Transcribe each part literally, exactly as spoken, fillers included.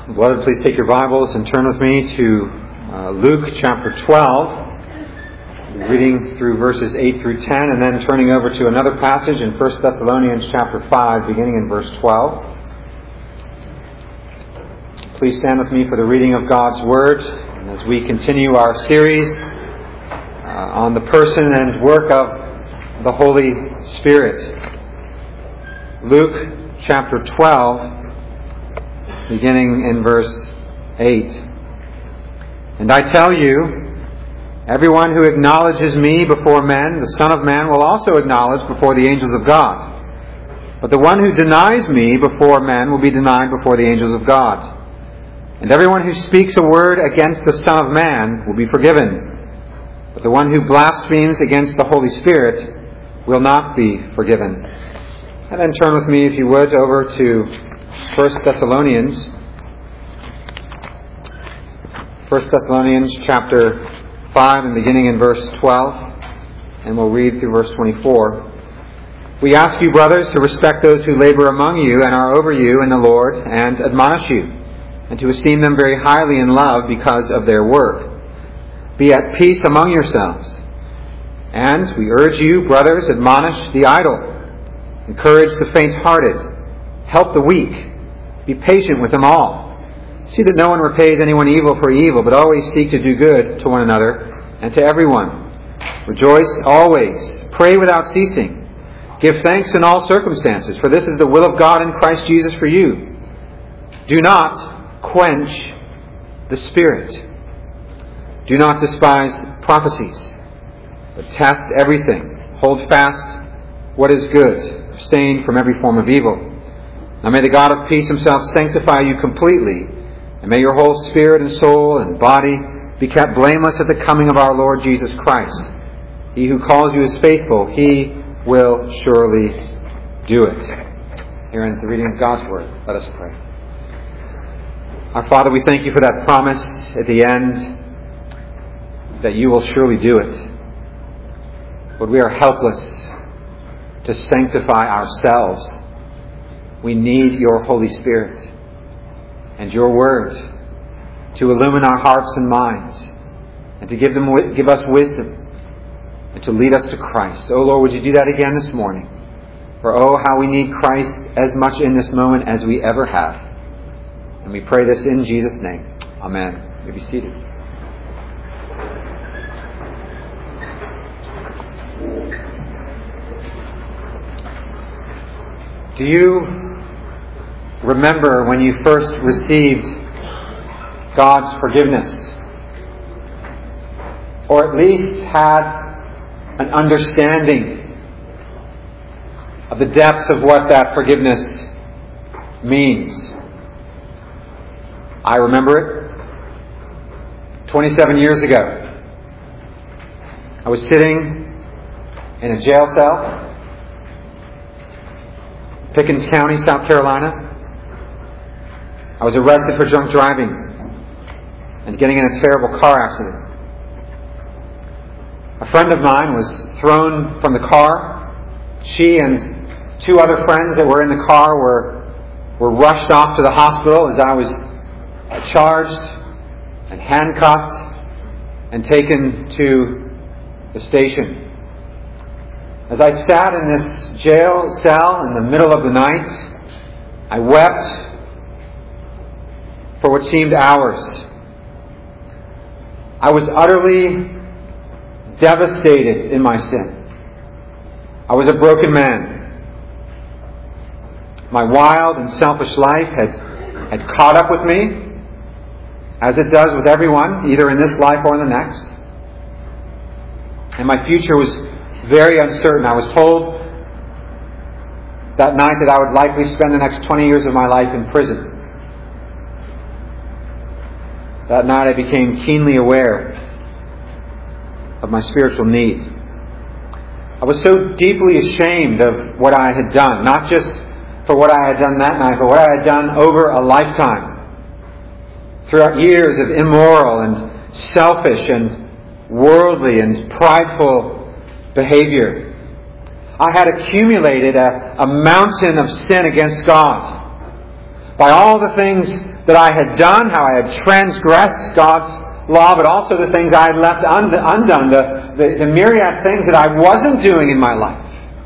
Beloved, please take your Bibles and turn with me to uh, Luke chapter twelve, reading through verses eight through ten, and then turning over to another passage in First Thessalonians chapter five, beginning in verse twelve. Please stand with me for the reading of God's Word, and as we continue our series uh, on the person and work of the Holy Spirit. Luke chapter twelve, beginning in verse eight. And I tell you, everyone who acknowledges me before men, the Son of Man will also acknowledge before the angels of God. But the one who denies me before men will be denied before the angels of God. And everyone who speaks a word against the Son of Man will be forgiven. But the one who blasphemes against the Holy Spirit will not be forgiven. And then turn with me, if you would, over to First Thessalonians. First Thessalonians chapter five and beginning in verse twelve. And we'll read through verse twenty-four. We ask you, brothers, to respect those who labor among you and are over you in the Lord and admonish you, and to esteem them very highly in love because of their work. Be at peace among yourselves. And we urge you, brothers, admonish the idle, encourage the faint-hearted, help the weak, be patient with them all. See that no one repays anyone evil for evil, but always seek to do good to one another and to everyone. Rejoice always, pray without ceasing. Give thanks in all circumstances, for this is the will of God in Christ Jesus for you. Do not quench the Spirit. Do not despise prophecies, but test everything. Hold fast what is good. Abstain from every form of evil. Now may the God of peace himself sanctify you completely, and may your whole spirit and soul and body be kept blameless at the coming of our Lord Jesus Christ. He who calls you is faithful. He will surely do it. Here ends the reading of God's Word. Let us pray. Our Father, we thank you for that promise at the end that you will surely do it. But we are helpless to sanctify ourselves. We need your Holy Spirit and your Word to illumine our hearts and minds and to give them, give us wisdom and to lead us to Christ. Oh Lord, would you do that again this morning? For oh, how we need Christ as much in this moment as we ever have. And we pray this in Jesus' name. Amen. You may be seated. Do you remember when you first received God's forgiveness? Or at least had an understanding of the depths of what that forgiveness means? I remember it. twenty-seven years ago, I was sitting in a jail cell, Pickens County, South Carolina. I was arrested for drunk driving and getting in a terrible car accident. A friend of mine was thrown from the car. She and two other friends that were in the car were, were rushed off to the hospital as I was charged and handcuffed and taken to the station. As I sat in this jail cell in the middle of the night, I wept for what seemed hours. I was utterly devastated in my sin. I was a broken man. My wild and selfish life had, had caught up with me, as it does with everyone, either in this life or in the next. And my future was very uncertain. I was told that night that I would likely spend the next twenty years of my life in prison. That night I became keenly aware of my spiritual need. I was so deeply ashamed of what I had done, not just for what I had done that night, but what I had done over a lifetime. Throughout years of immoral and selfish and worldly and prideful behavior. I had accumulated a, a mountain of sin against God. by all the things that I had done, how I had transgressed God's law, but also the things I had left undone, the, the, the myriad things that I wasn't doing in my life.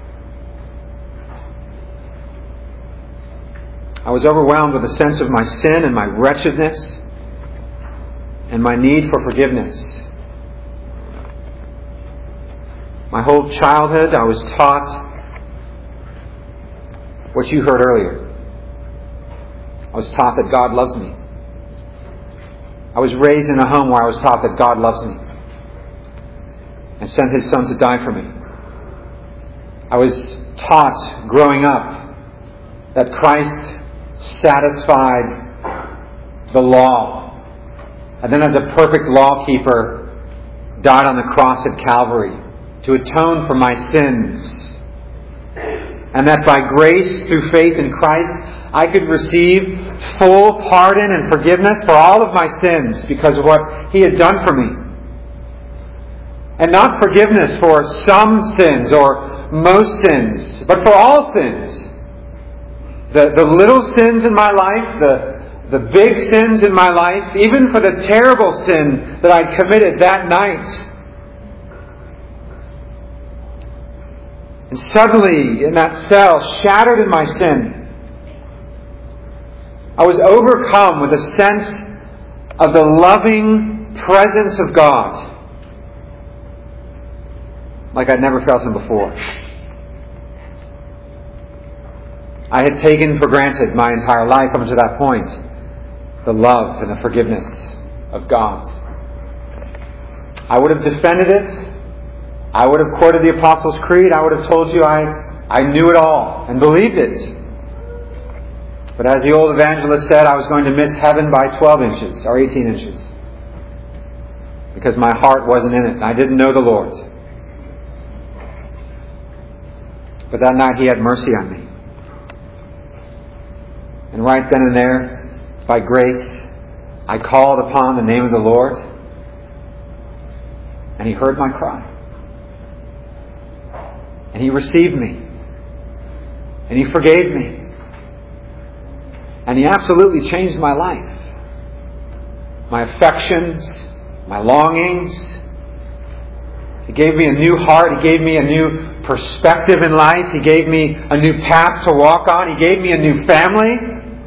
I was overwhelmed with a sense of my sin and my wretchedness and my need for forgiveness. My whole childhood, I was taught what you heard earlier. I was taught that God loves me. I was raised in a home where I was taught that God loves me and sent His Son to die for me. I was taught growing up that Christ satisfied the law, and then as a perfect law-keeper died on the cross at Calvary to atone for my sins, and that by grace through faith in Christ I could receive full pardon and forgiveness for all of my sins because of what He had done for me. And not forgiveness for some sins or most sins, but for all sins. The, the little sins in my life, the, the big sins in my life, even for the terrible sin that I committed that night. And suddenly, in that cell, shattered in my sin, I was overcome with a sense of the loving presence of God like I'd never felt Him before. I had taken for granted my entire life up to that point the love and the forgiveness of God. I would have defended it. I would have quoted the Apostles' Creed. I would have told you I, I knew it all and believed it. But as the old evangelist said, I was going to miss heaven by twelve inches or eighteen inches. Because my heart wasn't in it and I didn't know the Lord. But that night He had mercy on me. And right then and there, by grace, I called upon the name of the Lord. And He heard my cry. And He received me. And He forgave me. And He absolutely changed my life. My affections, my longings. He gave me a new heart. He gave me a new perspective in life. He gave me a new path to walk on. He gave me a new family.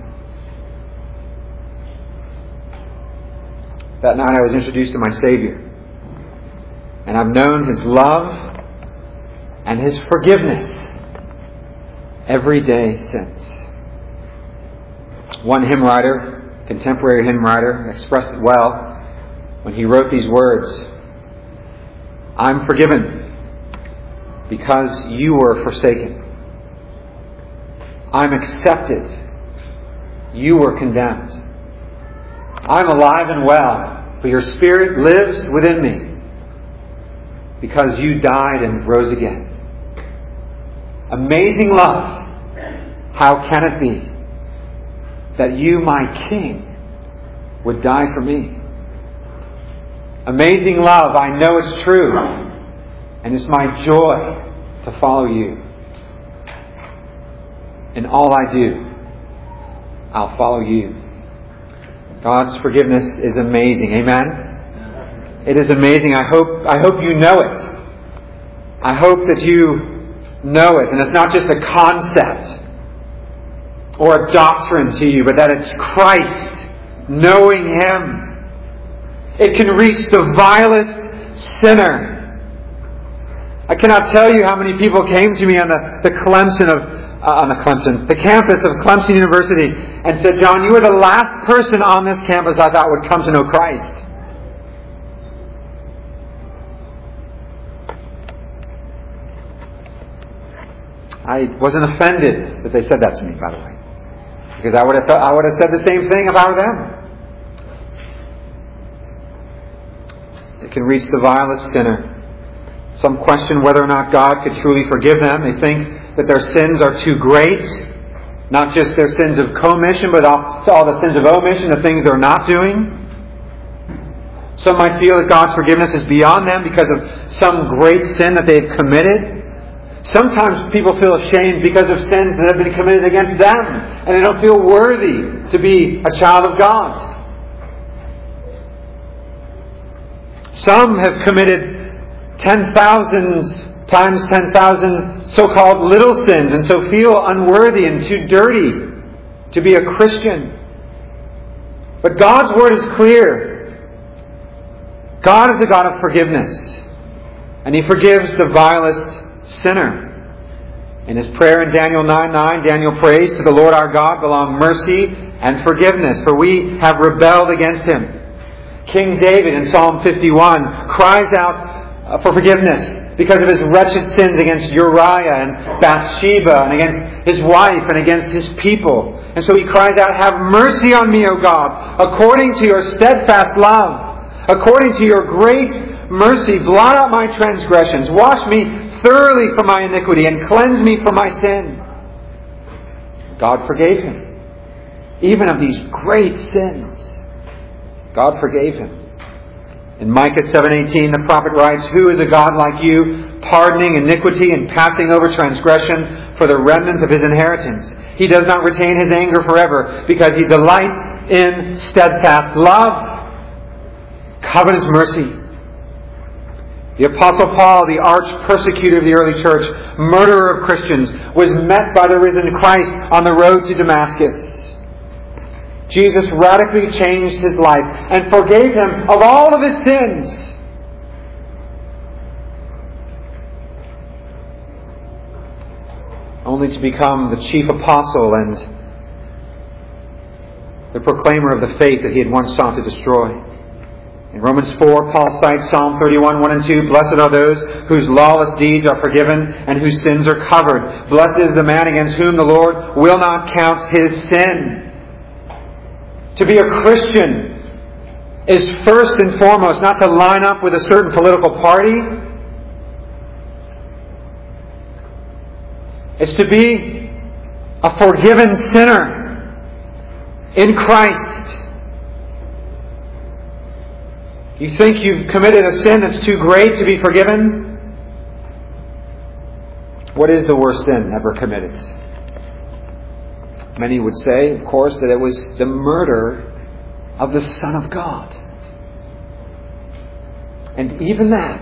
That night I was introduced to my Savior. And I've known His love and His forgiveness every day since. One hymn writer, contemporary hymn writer, expressed it well when he wrote these words: I'm forgiven because you were forsaken. I'm accepted. You were condemned. I'm alive and well, for your Spirit lives within me because you died and rose again. Amazing love. How can it be that you, my King, would die for me? Amazing love, I know it's true, and it's my joy to follow you. In all I do, I'll follow you. God's forgiveness is amazing. Amen? It is amazing. I hope, I hope you know it. I hope that you know it. And it's not just a concept or a doctrine to you, but that it's Christ, knowing Him. It can reach the vilest sinner. I cannot tell you how many people came to me on the, the Clemson of uh, on the Clemson, the campus of Clemson University, and said, John, you were the last person on this campus I thought would come to know Christ. I wasn't offended that they said that to me, by the way. Because I would have thought, I would have said the same thing if I were them. It can reach the vilest sinner. Some question whether or not God could truly forgive them. They think that their sins are too great. Not just their sins of commission, but all, all the sins of omission, the things they're not doing. Some might feel that God's forgiveness is beyond them because of some great sin that they've committed. Sometimes people feel ashamed because of sins that have been committed against them, and they don't feel worthy to be a child of God. Some have committed ten thousand times ten thousand so-called little sins, and so feel unworthy and too dirty to be a Christian. But God's Word is clear. God is a God of forgiveness, and He forgives the vilest sinner. In his prayer in Daniel nine nine, Daniel prays, "To the Lord our God belong mercy and forgiveness, for we have rebelled against Him." King David in Psalm fifty-one cries out for forgiveness because of his wretched sins against Uriah and Bathsheba and against his wife and against his people. And so he cries out, "Have mercy on me, O God, according to your steadfast love, according to your great mercy, blot out my transgressions, wash me thoroughly from my iniquity and cleanse me from my sin." God forgave him, even of these great sins. God forgave him. In Micah seven eighteen, the prophet writes, "Who is a God like you, pardoning iniquity and passing over transgression for the remnants of His inheritance? He does not retain His anger forever, because He delights in steadfast love." Covenant mercy. The Apostle Paul, the arch persecutor of the early church, murderer of Christians, was met by the risen Christ on the road to Damascus. Jesus radically changed his life and forgave him of all of his sins. Only to become the chief apostle and the proclaimer of the faith that he had once sought to destroy. In Romans four, Paul cites Psalm thirty-one, one and two. "Blessed are those whose lawless deeds are forgiven and whose sins are covered. Blessed is the man against whom the Lord will not count his sin." To be a Christian is first and foremost not to line up with a certain political party. It's to be a forgiven sinner in Christ. You think you've committed a sin that's too great to be forgiven? What is the worst sin ever committed? Many would say, of course, that it was the murder of the Son of God. And even that,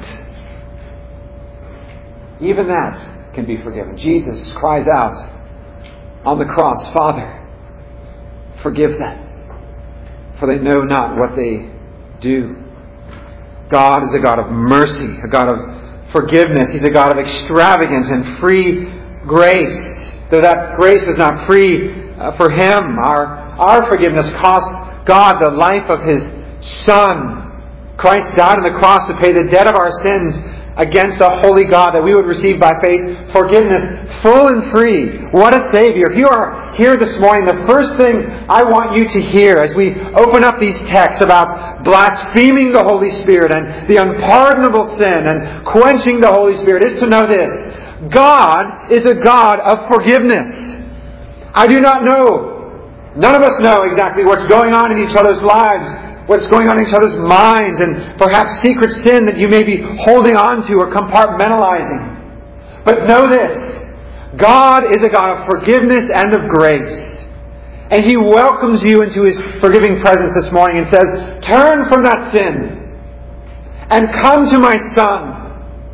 even that can be forgiven. Jesus cries out on the cross, "Father, forgive them, for they know not what they do." God is a God of mercy, a God of forgiveness. He's a God of extravagant and free grace. Though that grace was not free uh, for Him, our, our forgiveness cost God the life of His Son. Christ died on the cross to pay the debt of our sins against a holy God, that we would receive by faith forgiveness full and free. What a Savior. If you are here this morning, the first thing I want you to hear as we open up these texts about blaspheming the Holy Spirit and the unpardonable sin and quenching the Holy Spirit is to know this: God is a God of forgiveness. I do not know, none of us know exactly what's going on in each other's lives, what's going on in each other's minds, and perhaps secret sin that you may be holding on to or compartmentalizing. But know this: God is a God of forgiveness and of grace. And He welcomes you into His forgiving presence this morning and says, "Turn from that sin and come to my Son,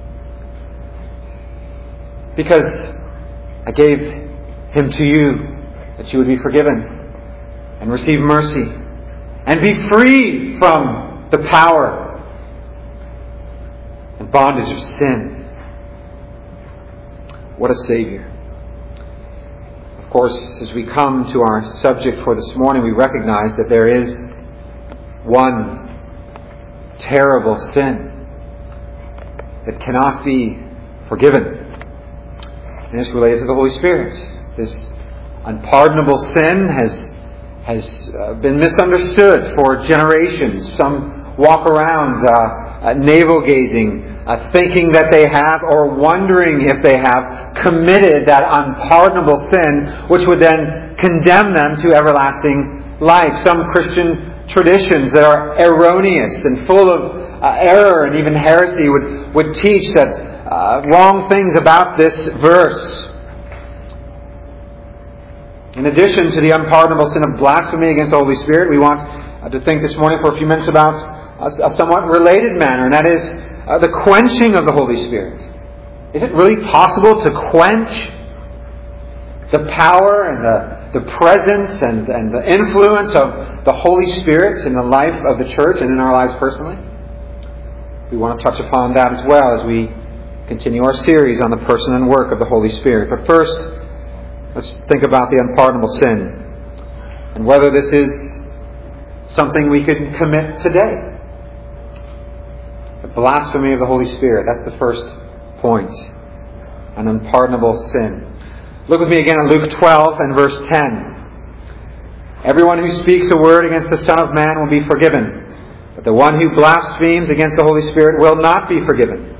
because I gave Him to you that you would be forgiven and receive mercy and be free from the power and bondage of sin." What a Savior. Of course, as we come to our subject for this morning, we recognize that there is one terrible sin that cannot be forgiven. And it's related to the Holy Spirit. This unpardonable sin has has uh, been misunderstood for generations. Some walk around uh, uh, navel-gazing, uh, thinking that they have, or wondering if they have, committed that unpardonable sin, which would then condemn them to everlasting life. Some Christian traditions that are erroneous and full of uh, error and even heresy would, would teach that uh, wrong things about this verse. In addition to the unpardonable sin of blasphemy against the Holy Spirit, we want uh, to think this morning for a few minutes about a, a somewhat related matter, and that is uh, the quenching of the Holy Spirit. Is it really possible to quench the power and the, the presence and, and the influence of the Holy Spirit in the life of the church and in our lives personally? We want to touch upon that as well as we continue our series on the person and work of the Holy Spirit. But first, let's think about the unpardonable sin and whether this is something we could commit today. The blasphemy of the Holy Spirit. That's the first point. An unpardonable sin. Look with me again at Luke twelve and verse ten. Everyone who speaks a word against the Son of Man will be forgiven, but the one who blasphemes against the Holy Spirit will not be forgiven.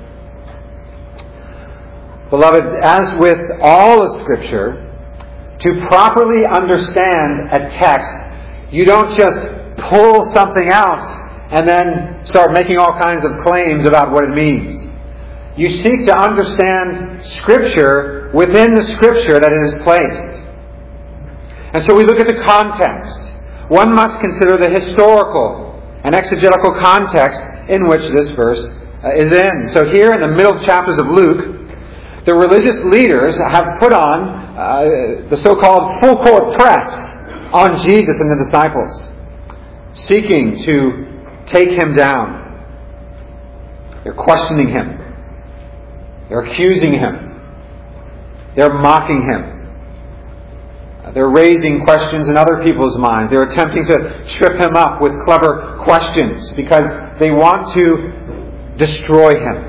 Beloved, as with all of Scripture, to properly understand a text, you don't just pull something out and then start making all kinds of claims about what it means. You seek to understand Scripture within the Scripture that it is placed. And so we look at the context. One must consider the historical and exegetical context in which this verse is in. So here in the middle chapters of Luke, the religious leaders have put on uh, the so-called full court press on Jesus and the disciples, seeking to take Him down. They're questioning Him. They're accusing Him. They're mocking Him. Uh, they're raising questions in other people's minds. They're attempting to trip Him up with clever questions because they want to destroy Him.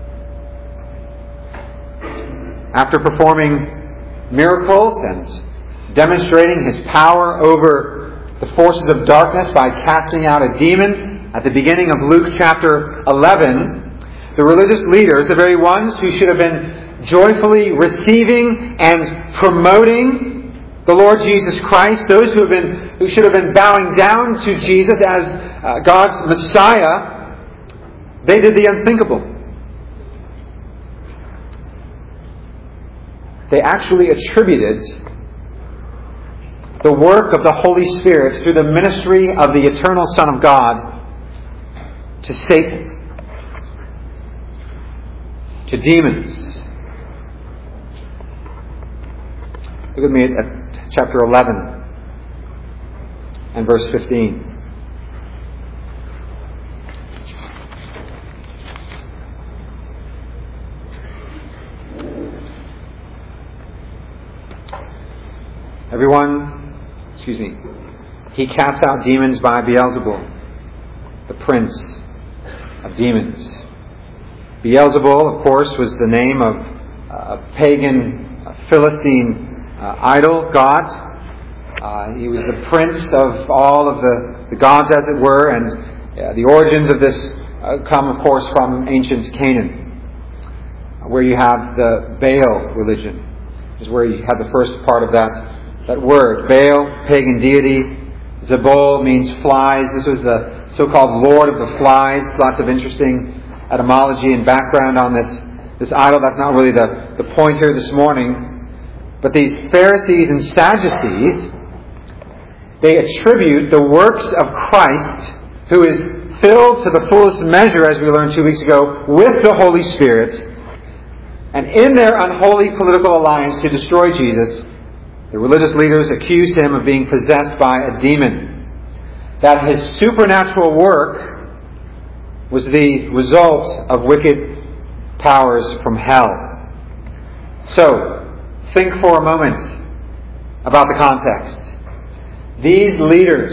After performing miracles and demonstrating His power over the forces of darkness by casting out a demon at the beginning of Luke chapter eleven, the religious leaders, the very ones who should have been joyfully receiving and promoting the Lord Jesus Christ, those who have been who should have been bowing down to Jesus as uh, God's Messiah, they did the unthinkable. They actually attributed the work of the Holy Spirit through the ministry of the eternal Son of God to Satan, to demons. Look with me at chapter eleven and verse fifteen. Everyone, excuse me, he casts out demons by Beelzebul, the prince of demons. Beelzebul, of course, was the name of a pagan Philistine uh, idol god. Uh, he was the prince of all of the, the gods, as it were, and uh, the origins of this uh, come, of course, from ancient Canaan, where you have the Baal religion, is where you have the first part of that That word, Baal, pagan deity. Zebul means flies. This was the so-called Lord of the Flies. Lots of interesting etymology and background on this, this idol. That's not really the, the point here this morning. But these Pharisees and Sadducees, they attribute the works of Christ, who is filled to the fullest measure, as we learned two weeks ago, with the Holy Spirit. And in their unholy political alliance to destroy Jesus, the religious leaders accused Him of being possessed by a demon. That His supernatural work was the result of wicked powers from hell. So, think for a moment about the context. These leaders,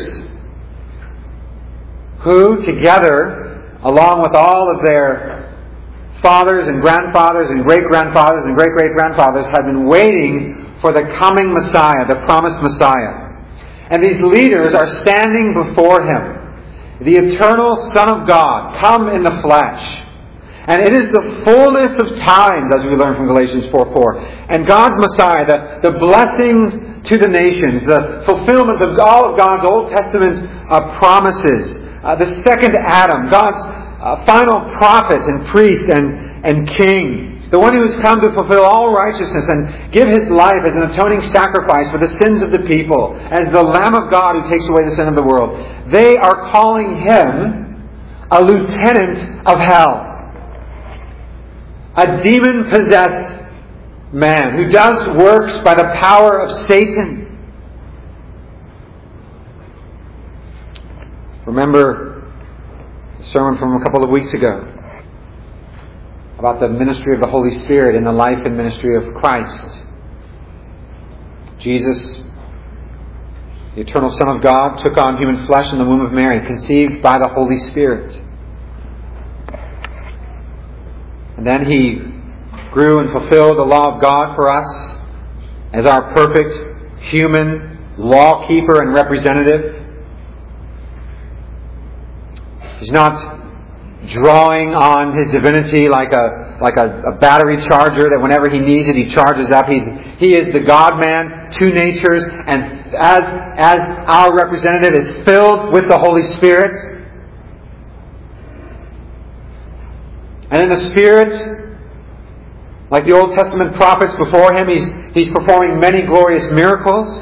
who together, along with all of their fathers and grandfathers and great-grandfathers and great-great-grandfathers, had been waiting for the coming Messiah, the promised Messiah. And these leaders are standing before Him, the eternal Son of God, come in the flesh. And it is the fullness of times, as we learn from Galatians four four. And God's Messiah, the, the blessings to the nations, the fulfillment of all of God's Old Testament uh, promises, uh, the second Adam, God's uh, final prophet and priest and, and king, The one who has come to fulfill all righteousness and give His life as an atoning sacrifice for the sins of the people, as the Lamb of God who takes away the sin of the world. They are calling Him a lieutenant of hell. A demon-possessed man who does works by the power of Satan. Remember the sermon from a couple of weeks ago about the ministry of the Holy Spirit in the life and ministry of Christ. Jesus, the eternal Son of God, took on human flesh in the womb of Mary, conceived by the Holy Spirit. And then He grew and fulfilled the law of God for us as our perfect human law keeper and representative. He's not drawing on His divinity like a like a, a battery charger that whenever He needs it, He charges up. He's, he is the God-man, two natures, and as, as our representative is filled with the Holy Spirit. And in the Spirit, like the Old Testament prophets before Him, He's, he's performing many glorious miracles.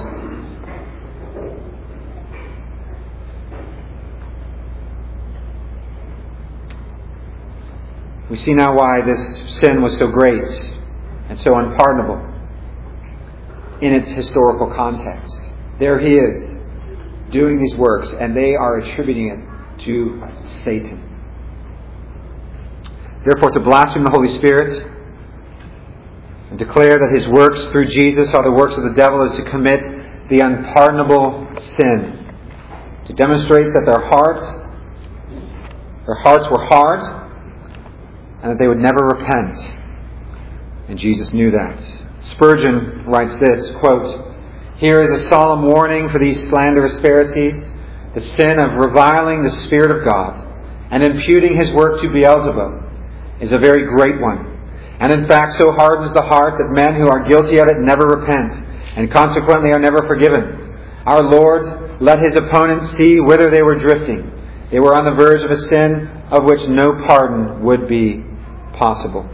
We see now why this sin was so great and so unpardonable in its historical context. There He is, doing these works, and they are attributing it to Satan. Therefore, to blaspheme the Holy Spirit and declare that His works through Jesus are the works of the devil is to commit the unpardonable sin. To demonstrate that their heart, their hearts were hard, and that they would never repent. And Jesus knew that. Spurgeon writes this, quote, "Here is a solemn warning for these slanderous Pharisees. The sin of reviling the Spirit of God and imputing His work to Beelzebub is a very great one, and in fact so hardens the heart that men who are guilty of it never repent, and consequently are never forgiven. Our Lord let His opponents see whither they were drifting. They were on the verge of a sin of which no pardon would be possible."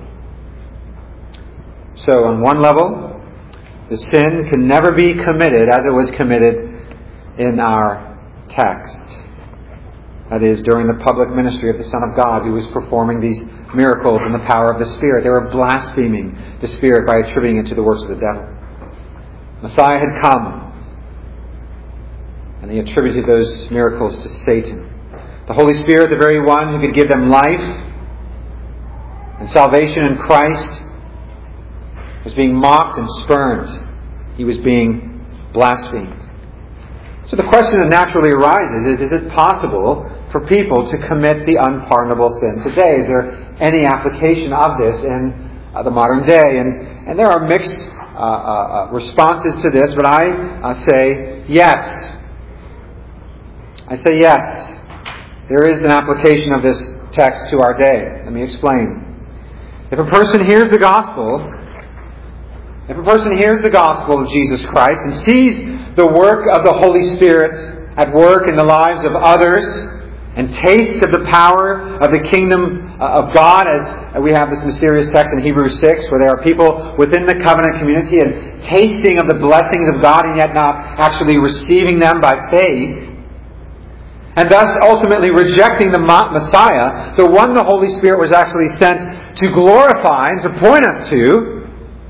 So, on one level, the sin can never be committed as it was committed in our text. That is, during the public ministry of the Son of God, who was performing these miracles in the power of the Spirit. They were blaspheming the Spirit by attributing it to the works of the devil. Messiah had come, and they attributed those miracles to Satan. The Holy Spirit, the very one who could give them life and salvation in Christ, was being mocked and spurned. He was being blasphemed. So the question that naturally arises is, is it possible for people to commit the unpardonable sin today? Is there any application of this in uh, the modern day? And, and there are mixed uh, uh, responses to this, but I uh, say yes. I say yes. There is an application of this text to our day. Let me explain. If a person hears the gospel, if a person hears the gospel of Jesus Christ and sees the work of the Holy Spirit at work in the lives of others and tastes of the power of the kingdom of God, as we have this mysterious text in Hebrews six, where there are people within the covenant community and tasting of the blessings of God and yet not actually receiving them by faith, and thus ultimately rejecting the Messiah, the one the Holy Spirit was actually sent to glorify and to point us to,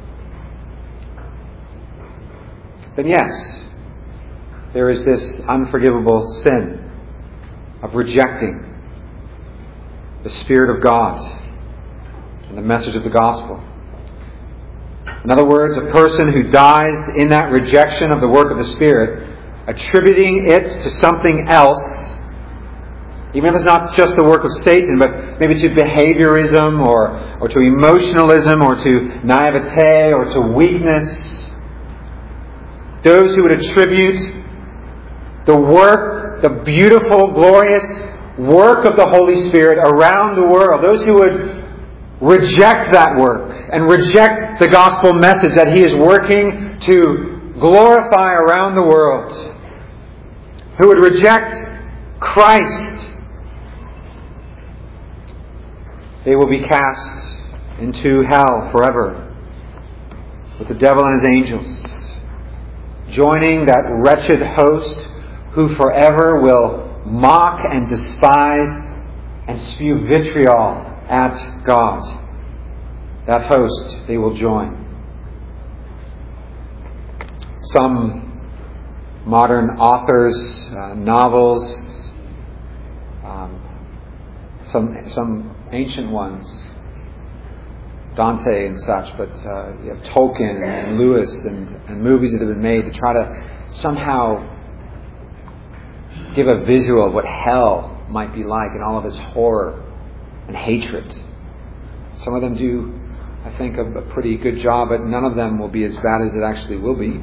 then yes, there is this unforgivable sin of rejecting the Spirit of God and the message of the gospel. In other words, a person who dies in that rejection of the work of the Spirit, attributing it to something else, even if it's not just the work of Satan, but maybe to behaviorism or, or to emotionalism or to naivete or to weakness. Those who would attribute the work, the beautiful, glorious work of the Holy Spirit around the world, those who would reject that work and reject the gospel message that He is working to glorify around the world, who would reject Christ, they will be cast into hell forever with the devil and his angels, joining that wretched host who forever will mock and despise and spew vitriol at God. That host they will join. Some modern authors, uh, novels, um, some some ancient ones, Dante and such, but uh, you have Tolkien and Lewis and, and movies that have been made to try to somehow give a visual of what hell might be like and all of its horror and hatred. Some of them do, I think, a, a pretty good job, but none of them will be as bad as it actually will be.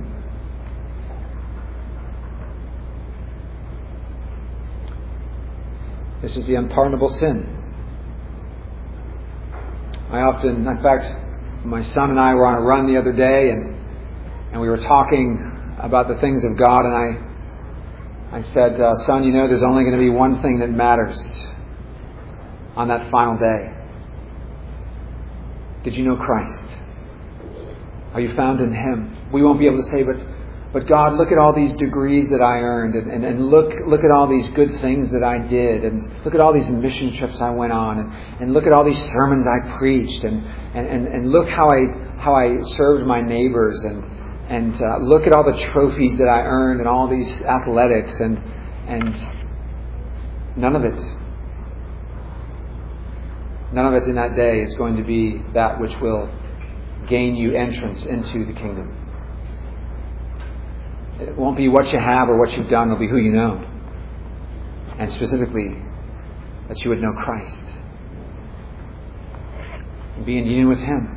This is the unpardonable sin. I often, in fact, my son and I were on a run the other day, and and we were talking about the things of God, and I I said, uh, son, you know, there's only going to be one thing that matters on that final day. Did you know Christ? Are you found in Him? We won't be able to say, but But God, look at all these degrees that I earned, and, and, and look look at all these good things that I did, and look at all these mission trips I went on, and, and look at all these sermons I preached, and, and, and, and look how I how I served my neighbors, and and uh, look at all the trophies that I earned and all these athletics, and and none of it, none of it in that day is going to be that which will gain you entrance into the kingdom. It won't be what you have or what you've done. It'll be who you know. And specifically, that you would know Christ. And be in union with Him.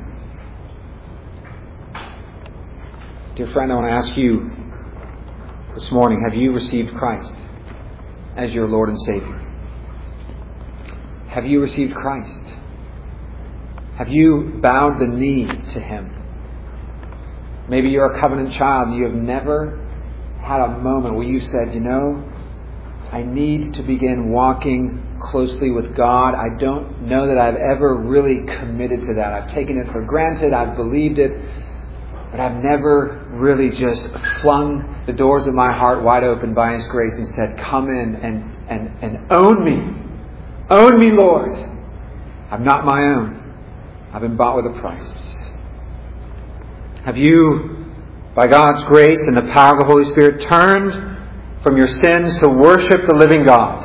Dear friend, I want to ask you this morning, have you received Christ as your Lord and Savior? Have you received Christ? Have you bowed the knee to Him? Maybe you're a covenant child and you have never had a moment where you said, you know, I need to begin walking closely with God. I don't know that I've ever really committed to that. I've taken it for granted. I've believed it. But I've never really just flung the doors of my heart wide open by His grace and said, come in and, and, and own me. Own me, Lord. I'm not my own. I've been bought with a price. Have you, by God's grace and the power of the Holy Spirit, turned from your sins to worship the living God?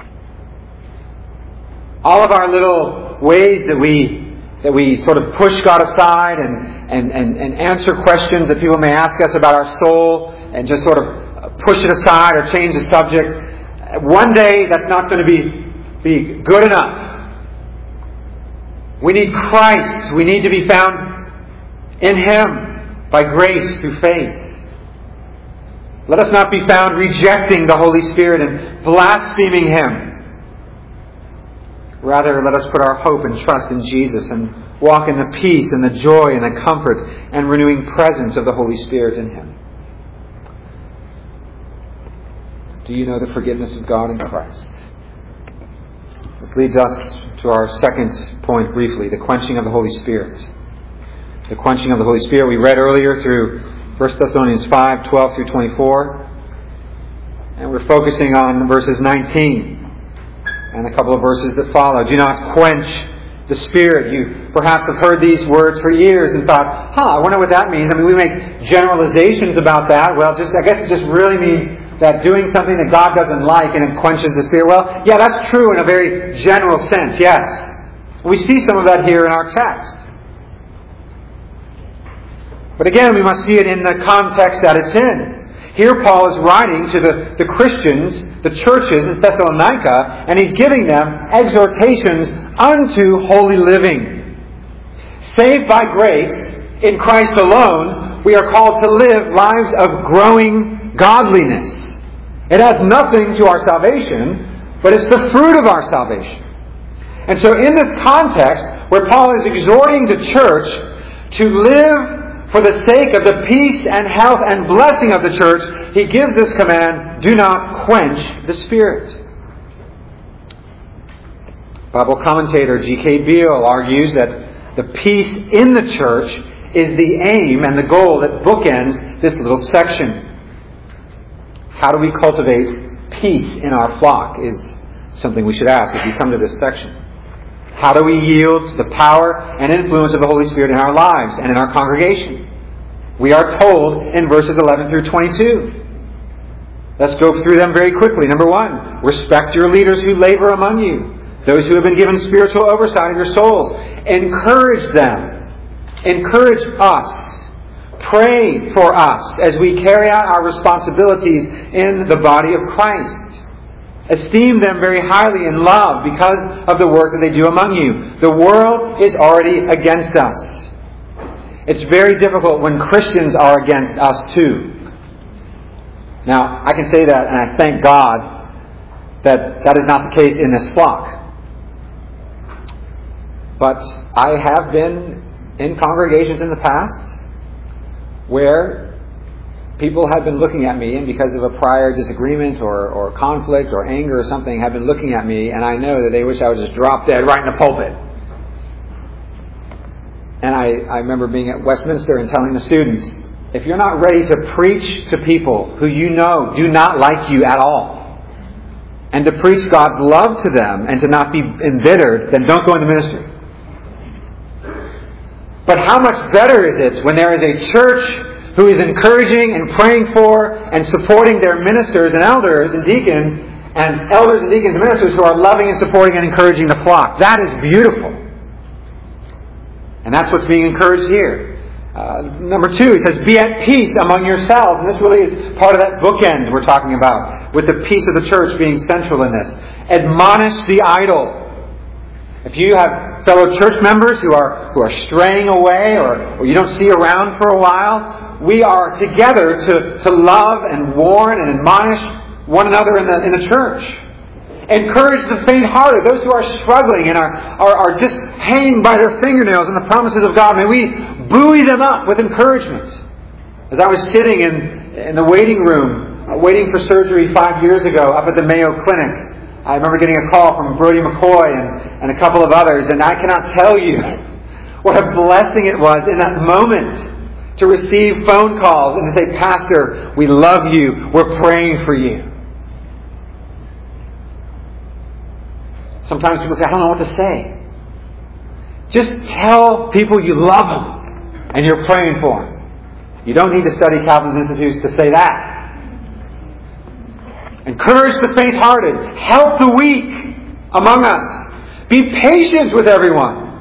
All of our little ways that we that we sort of push God aside and, and, and, and answer questions that people may ask us about our soul and just sort of push it aside or change the subject, one day that's not going to be, be good enough. We need Christ. We need to be found in Him by grace through faith. Let us not be found rejecting the Holy Spirit and blaspheming Him. Rather, let us put our hope and trust in Jesus and walk in the peace and the joy and the comfort and renewing presence of the Holy Spirit in Him. Do you know the forgiveness of God in Christ? This leads us to our second point briefly, the quenching of the Holy Spirit. The quenching of the Holy Spirit. We read earlier through First Thessalonians five, twelve through twenty-four. And we're focusing on verses nineteen and a couple of verses that follow. Do not quench the Spirit. You perhaps have heard these words for years and thought, huh, I wonder what that means. I mean, we make generalizations about that. Well, just I guess it just really means that doing something that God doesn't like and it quenches the Spirit. Well, yeah, that's true in a very general sense, yes. We see some of that here in our text. But again, we must see it in the context that it's in. Here Paul is writing to the, the Christians, the churches in Thessalonica, and he's giving them exhortations unto holy living. Saved by grace, in Christ alone, we are called to live lives of growing godliness. It has nothing to our salvation, but it's the fruit of our salvation. And so in this context, where Paul is exhorting the church to live for the sake of the peace and health and blessing of the church, he gives this command, do not quench the Spirit. Bible commentator G K Beale argues that The peace in the church is the aim and the goal that bookends this little section. How do we cultivate peace in our flock is something we should ask as we come to this section. How do we yield to the power and influence of the Holy Spirit in our lives and in our congregation? We are told in verses eleven through twenty-two. Let's go through them very quickly. Number one, respect your leaders who labor among you, those who have been given spiritual oversight of your souls. Encourage them. Encourage us. Pray for us as we carry out our responsibilities in the body of Christ. Esteem them very highly in love because of the work that they do among you. The world is already against us. It's very difficult when Christians are against us too. Now, I can say that, and I thank God that that is not the case in this flock. But I have been in congregations in the past where people have been looking at me, and because of a prior disagreement or, or conflict or anger or something, have been looking at me, and I know that they wish I would just drop dead right in the pulpit. And I, I remember being at Westminster and telling the students, if you're not ready to preach to people who you know do not like you at all, and to preach God's love to them and to not be embittered, then don't go into ministry. But how much better is it when there is a church who is encouraging and praying for and supporting their ministers and elders and deacons, and elders and deacons and ministers who are loving and supporting and encouraging the flock. That is beautiful. And that's what's being encouraged here. Uh, number two, he says, be at peace among yourselves. And this really is part of that bookend we're talking about, with the peace of the church being central in this. Admonish the idle. If you have fellow church members who are who are straying away or, or you don't see around for a while, we are together to, to love and warn and admonish one another in the in the church. Encourage the faint-hearted, those who are struggling and are, are, are just hanging by their fingernails in the promises of God. May we buoy them up with encouragement. As I was sitting in, in the waiting room, uh, waiting for surgery five years ago up at the Mayo Clinic, I remember getting a call from Brody McCoy and, and a couple of others, and I cannot tell you what a blessing it was in that moment to receive phone calls and to say, Pastor, we love you, we're praying for you. Sometimes people say, I don't know what to say. Just tell people you love them and you're praying for them. You don't need to study Calvin's Institutes to say that. Encourage the faint-hearted. Help the weak among us. Be patient with everyone.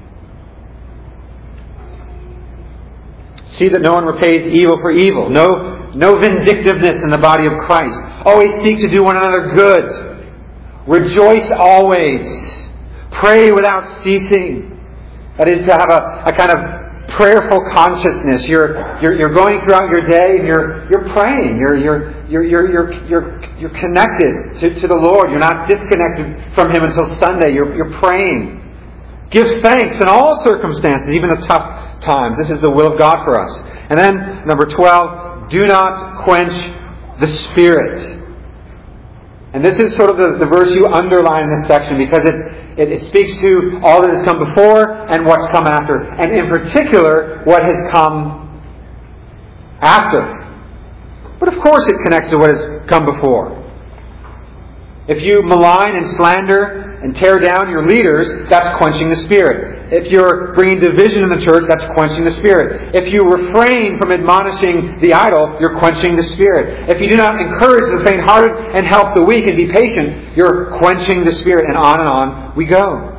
See that no one repays evil for evil. No, no vindictiveness in the body of Christ. Always seek to do one another good. Rejoice always. Pray without ceasing. That is to have a, a kind of prayerful consciousness. You're you're you're going throughout your day and you're you're praying. You're you're you're you're you're you're, you're connected to, to the Lord. You're not disconnected from Him until Sunday. You're you're praying. Give thanks in all circumstances, even the tough times. This is the will of God for us. And then number twelve, do not quench the Spirit. And this is sort of the, the verse you underline in this section because it, it, it speaks to all that has come before and what's come after. And in particular, what has come after. But of course it connects to what has come before. If you malign and slander and tear down your leaders, that's quenching the Spirit. If you're bringing division in the church, that's quenching the Spirit. If you refrain from admonishing the idle, you're quenching the Spirit. If you do not encourage the faint-hearted and help the weak and be patient, you're quenching the Spirit. And on and on we go.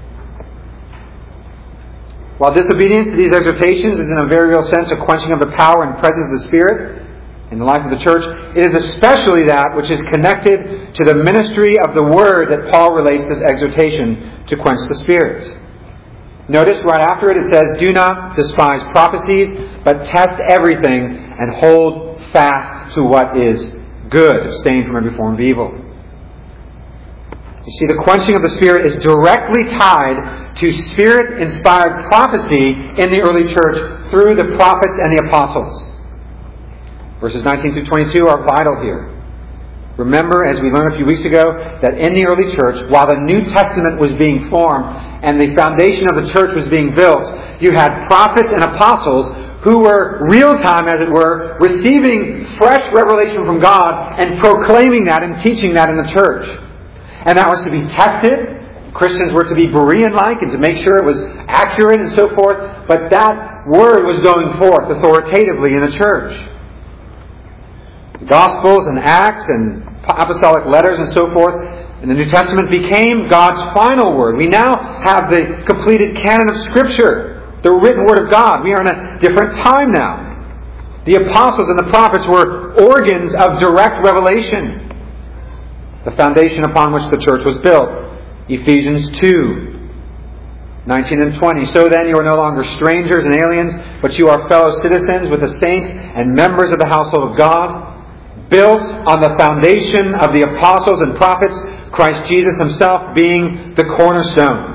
While disobedience to these exhortations is in a very real sense a quenching of the power and presence of the Spirit in the life of the church, it is especially that which is connected to the ministry of the Word that Paul relates this exhortation to quench the Spirit. Notice right after it, it says, do not despise prophecies, but test everything and hold fast to what is good, abstain from every form of evil. You see, the quenching of the Spirit is directly tied to Spirit-inspired prophecy in the early church through the prophets and the apostles. Verses nineteen through twenty-two are vital here. Remember, as we learned a few weeks ago, that in the early church, while the New Testament was being formed and the foundation of the church was being built, you had prophets and apostles who were real-time, as it were, receiving fresh revelation from God and proclaiming that and teaching that in the church. And that was to be tested. Christians were to be Berean-like and to make sure it was accurate and so forth. But that word was going forth authoritatively in the church. The Gospels and Acts and apostolic letters and so forth in the New Testament became God's final word. We now have the completed canon of Scripture, the written Word of God. We are in a different time now. The apostles and the prophets were organs of direct revelation, the foundation upon which the church was built. Ephesians two, nineteen and twenty. So then you are no longer strangers and aliens, but you are fellow citizens with the saints and members of the household of God, built on the foundation of the apostles and prophets, Christ Jesus Himself being the cornerstone.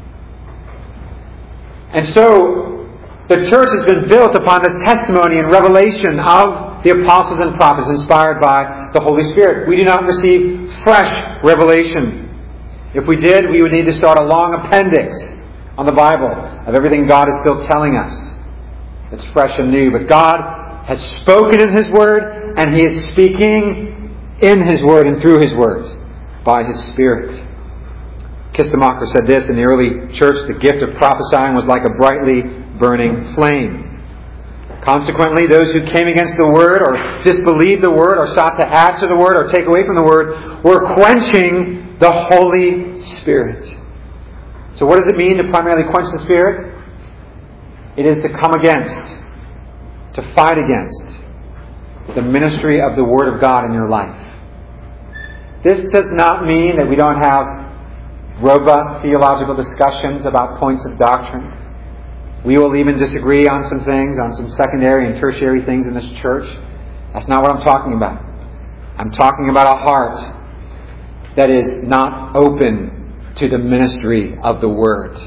And so, the church has been built upon the testimony and revelation of the apostles and prophets inspired by the Holy Spirit. We do not receive fresh revelation. If we did, we would need to start a long appendix on the Bible of everything God is still telling us. It's fresh and new. But God has spoken in His Word, and He is speaking in His Word and through His Word by His Spirit. Kistemacher said this in the early church: the gift of prophesying was like a brightly burning flame. Consequently, those who came against the Word or disbelieved the Word or sought to add to the Word or take away from the Word were quenching the Holy Spirit. So what does it mean to primarily quench the Spirit? It is to come against, to fight against the ministry of the Word of God in your life. This does not mean that we don't have robust theological discussions about points of doctrine. We will even disagree on some things, on some secondary and tertiary things in this church. That's not what I'm talking about. I'm talking about a heart that is not open to the ministry of the Word,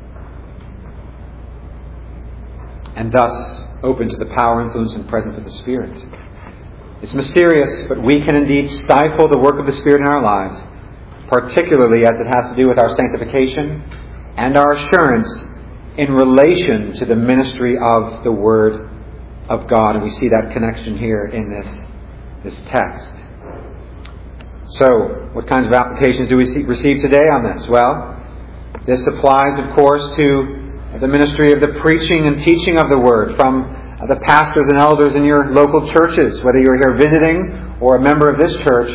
and thus open to the power, influence, and presence of the Spirit. It's mysterious, but we can indeed stifle the work of the Spirit in our lives, particularly as it has to do with our sanctification and our assurance in relation to the ministry of the Word of God. And we see that connection here in this, this text. So, what kinds of applications do we see, receive today on this? Well, this applies, of course, to the ministry of the preaching and teaching of the Word from the pastors and elders in your local churches. Whether you're here visiting or a member of this church,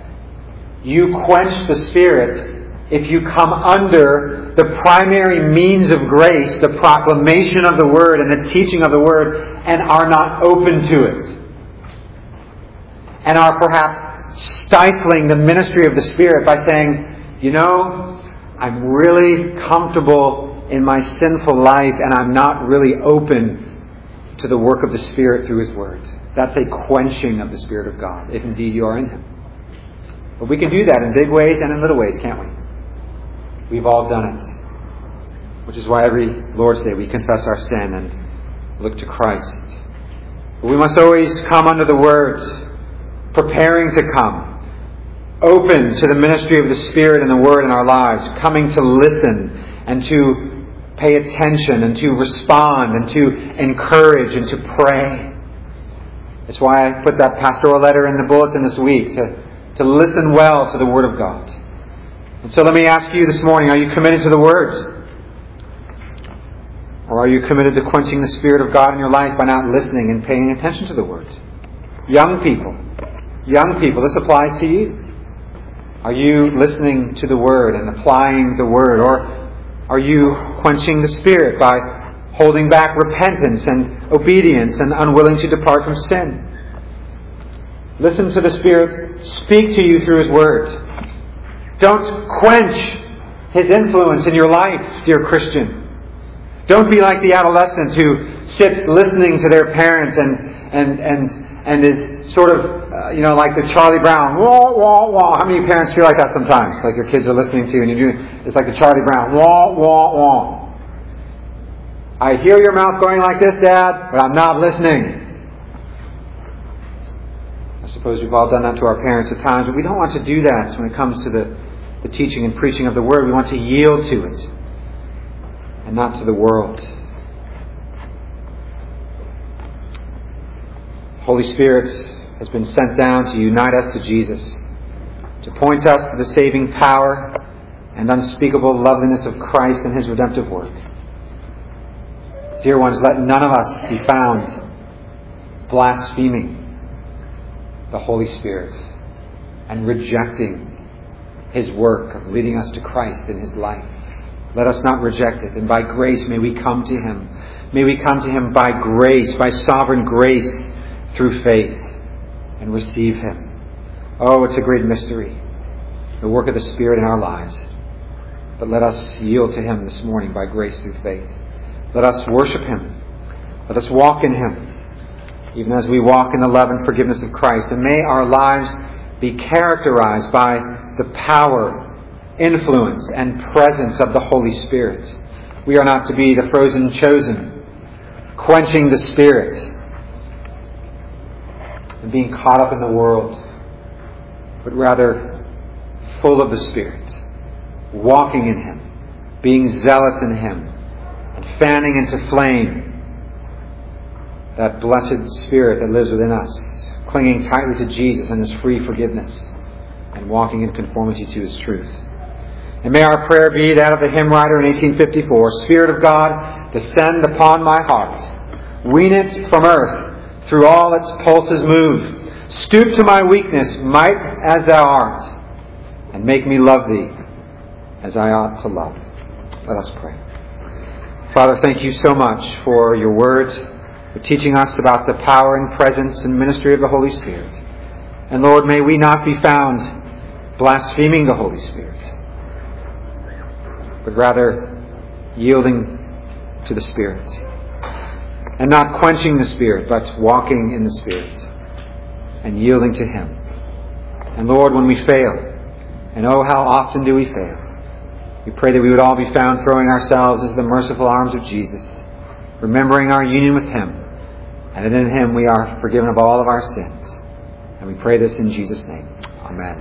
you quench the Spirit if you come under the primary means of grace, the proclamation of the Word and the teaching of the Word, and are not open to it, and are perhaps stifling the ministry of the Spirit by saying, you know, I'm really comfortable in my sinful life and I'm not really open to the work of the Spirit through His Word. That's a quenching of the Spirit of God, if indeed you are in Him. But we can do that in big ways and in little ways, can't we? We've all done it. Which is why every Lord's Day we confess our sin and look to Christ. But we must always come under the Word, preparing to come, open to the ministry of the Spirit and the Word in our lives, coming to listen and to pay attention and to respond and to encourage and to pray. That's why I put that pastoral letter in the bulletin this week, to, to listen well to the Word of God. And so let me ask you this morning, are you committed to the Word? Or are you committed to quenching the Spirit of God in your life by not listening and paying attention to the Word? Young people, young people, this applies to you. Are you listening to the Word and applying the Word? Or are you quenching the Spirit by holding back repentance and obedience and unwilling to depart from sin? Listen to the Spirit speak to you through His Word. Don't quench His influence in your life, dear Christian. Don't be like the adolescent who sits listening to their parents and and and and is sort of, uh, you know, like the Charlie Brown, wah, wah, wah. How many parents feel like that sometimes? Like your kids are listening to you and you're doing, it's like the Charlie Brown, wah, wah, wah. I hear your mouth going like this, Dad, but I'm not listening. suppose we've all done that to our parents at times, but we don't want to do that when it comes to the, the teaching and preaching of the Word. We want to yield to it and not to the world. Holy Spirit has been sent down to unite us to Jesus, to point us to the saving power and unspeakable loveliness of Christ and His redemptive work. Dear ones, let none of us be found blaspheming the Holy Spirit and rejecting His work of leading us to Christ in His life. Let us not reject it, and by grace may we come to Him. May we come to Him by grace, by sovereign grace, through faith, and receive Him. Oh, it's a great mystery, the work of the Spirit in our lives. But let us yield to Him this morning by grace through faith. Let us worship Him. Let us walk in Him, even as we walk in the love and forgiveness of Christ. And may our lives be characterized by the power, influence, and presence of the Holy Spirit. We are not to be the frozen chosen, quenching the Spirit and being caught up in the world, but rather full of the Spirit, walking in Him, being zealous in Him, and fanning into flame that blessed Spirit that lives within us, clinging tightly to Jesus and His free forgiveness, and walking in conformity to His truth. And may our prayer be that of the hymn writer in eighteen fifty-four, Spirit of God, descend upon my heart. Wean it from earth, through all its pulses move. Stoop to my weakness, might as Thou art, and make me love Thee as I ought to love. Let us pray. Father, thank You so much for Your Word, for teaching us about the power and presence and ministry of the Holy Spirit. And Lord, may we not be found blaspheming the Holy Spirit, but rather yielding to the Spirit, and not quenching the Spirit, but walking in the Spirit and yielding to Him. And Lord, when we fail, and oh, how often do we fail, we pray that we would all be found throwing ourselves into the merciful arms of Jesus, remembering our union with Him, and that in Him we are forgiven of all of our sins. And we pray this in Jesus' name. Amen.